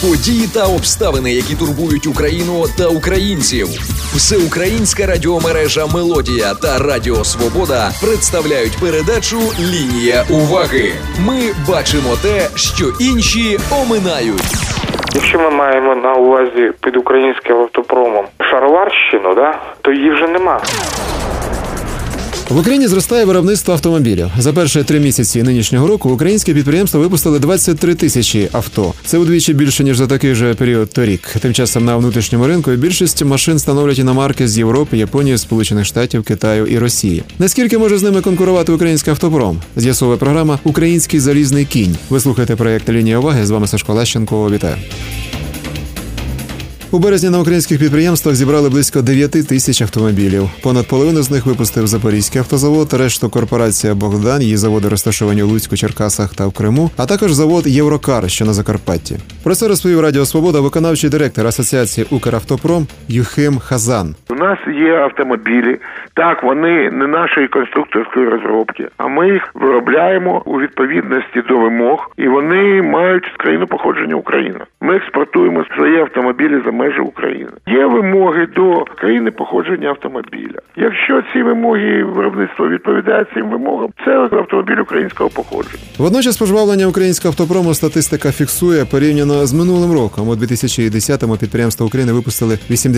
Події та обставини, які турбують Україну та українців. Всеукраїнська радіомережа «Мелодія» та Радіо Свобода представляють передачу «Лінія уваги». Ми бачимо те, що інші оминають. Якщо ми маємо на увазі під українським автопромом шароварщину, то її вже нема. В Україні зростає виробництво автомобілів. За перші 3 місяці нинішнього року українські підприємства випустили 23 тисячі авто. Це удвічі більше, ніж за такий же період торік. Тим часом на внутрішньому ринку більшість машин становлять іномарки з Європи, Японії, Сполучених Штатів, Китаю і Росії. Наскільки може з ними конкурувати український автопром? З'ясовує програма «Український залізний кінь». Ви слухаєте проєкт «Лінія уваги». З вами Сашко Лещенко. Вітаю. У березні на українських підприємствах зібрали близько 9 тисяч автомобілів. Понад половину з них випустив Запорізький автозавод, решту корпорація «Богдан», її заводи розташовані у Луцьку, Черкасах та в Криму, а також завод «Єврокар», що на Закарпатті. Про це розповів Радіо Свобода виконавчий директор Асоціації «Укравтопром» Юхим Хазан. У нас є автомобілі. Так, вони не нашої конструкторської розробки, а ми їх виробляємо у відповідності до вимог, і вони мають країну походження України. Ми експортуємо свої автомобілі за межі України. Є вимоги до країни походження автомобіля. Якщо ці вимоги виробництва відповідають цим вимогам, це автомобіль українського походження. Водночас пожвавлення українського автопрому статистика фіксує порівняно з минулим роком. У 2010-му підприємства України випустили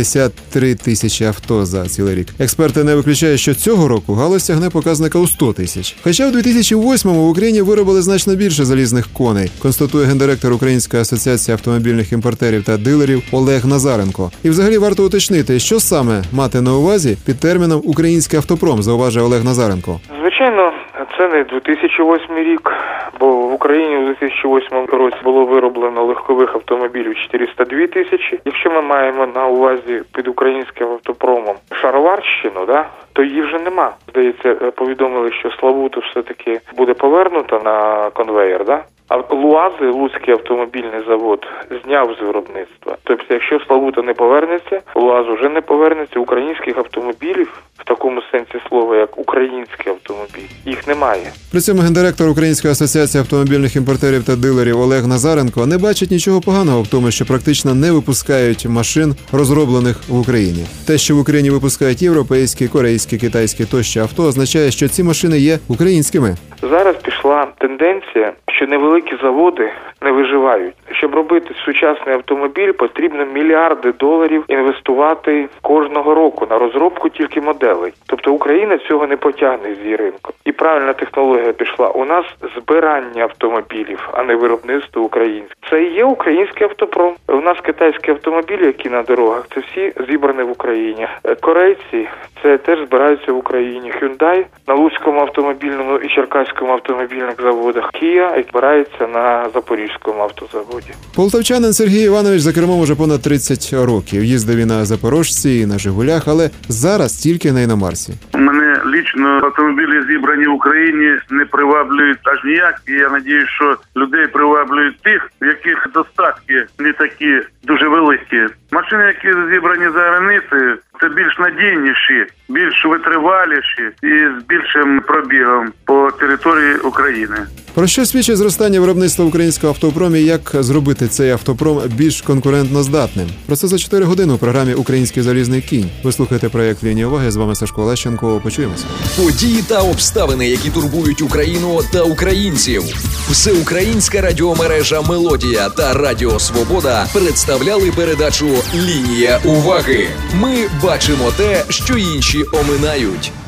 83 тисячі авто за цілий рік. Експерти не виключають, що цього року галузь сягне показника у 100 тисяч. Хоча в 2008-му в Україні виробили значно більше залізних коней, констатує гендиректор Української асоціації автомобільних імпортерів та дилерів Олег Назаренко. І взагалі варто уточнити, що саме мати на увазі під терміном «український автопром», зауважує Олег Назаренко. Звичайно, це не 2008 рік, бо в Україні у 2008 році було вироблено легкових автомобілів 402 тисячі. Якщо ми маємо на увазі під українським автопромом шароварщину, то її вже нема. Здається, повідомили, що Славуту все-таки буде повернуто на конвеєр, А Луази, Луцький автомобільний завод, зняв з виробництва. Тобто, якщо Славута не повернеться, Луаз вже не повернеться, українських автомобілів, в такому сенсі слова, як український автомобіль, їх немає. При цьому гендиректор Української асоціації автомобільних імпортерів та дилерів Олег Назаренко не бачить нічого поганого в тому, що практично не випускають машин, розроблених в Україні. Те, що в Україні випускають європейські, корейські, китайські тощо авто, означає, що ці машини є українськими. Зараз пішла тенденція, що невеликі заводи не виживають. Щоб робити сучасний автомобіль, потрібно мільярди доларів інвестувати кожного року на розробку тільки моделей. Тобто Україна цього не потягне з її ринку. І правильна технологія пішла. У нас збирання автомобілів, а не виробництво українське. Це і є український автопром. У нас китайські автомобілі, які на дорогах, це всі зібрані в Україні. Корейці це теж збираються в Україні. Hyundai на Луцькому автомобільному і Черкаському автомобільних заводах. Kia збирається на Запорізькому автозаводі. Полтавчанин Сергій Іванович за кермом уже понад 30 років. Їздив і на Запорожці, і на Жигулях, але зараз тільки на іномарці. Мене лічно автомобілі, зібрані в Україні, не приваблюють аж ніяк. І я сподіваюся, що людей приваблюють тих, в яких достатки не такі дуже великі. Машини, які зібрані за границею, це більш надійніші, більш витриваліші і з більшим пробігом по території України. Про що свідчить зростання виробництва українського автопромі і як зробити цей автопром більш конкурентноздатним? Про це за 4 години у програмі «Український залізний кінь». Ви слухаєте проєкт «Лінія уваги». З вами Сашко Лещенко. Почуємося. Події та обставини, які турбують Україну та українців. Всеукраїнська радіомережа «Мелодія» та Радіо Свобода представляли передачу «Лінія уваги». Ми бачимо те, що інші оминають.